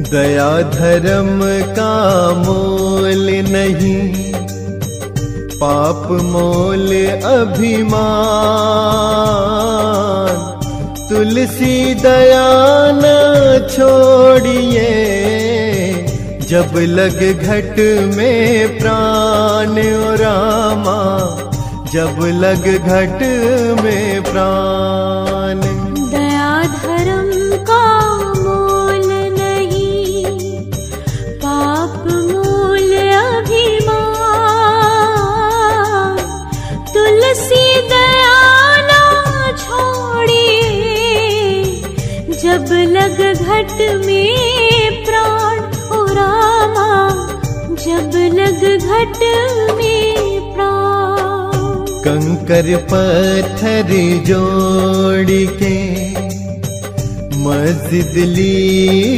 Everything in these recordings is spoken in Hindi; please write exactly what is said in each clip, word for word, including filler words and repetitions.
दया धर्म का मोल नहीं, पाप मोल अभिमान। तुलसी दया न छोड़िए, जब लग घट में प्राण ओ रामा, जब लग घट में प्राण। दया धर्म का मोल नहीं, पाप मोल अभिमान। तुलसी दया ना छोड़िए, जब लग घट में प्राण ओ रामा, जब लग घट में प्राण। कंकर पत्थर जोड़ के मस्जिद ली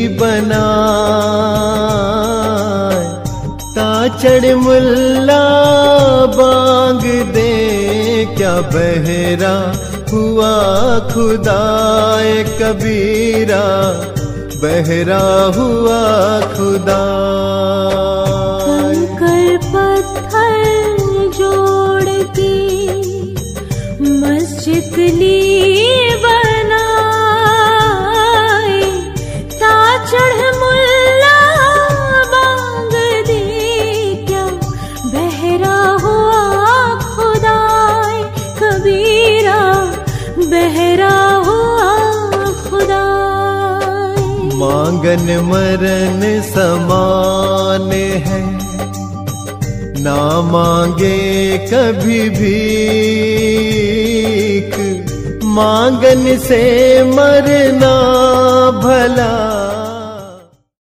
बनाए, ताचड़ मुल्ला बांग दे, क्या बहरा हुआ खुदाए कबीरा, बहरा हुआ खुदा। कंकर पत्थर जोड़ के मस्जिद ली बनाए, ताचड़ मुल्ला बांग दे, क्या बहरा हुआ खुदाए कबीरा, बहरा हुआ खुदा। मांगन मरन समान है, ना मांगे कभी भीख, मांगन से मरना भला।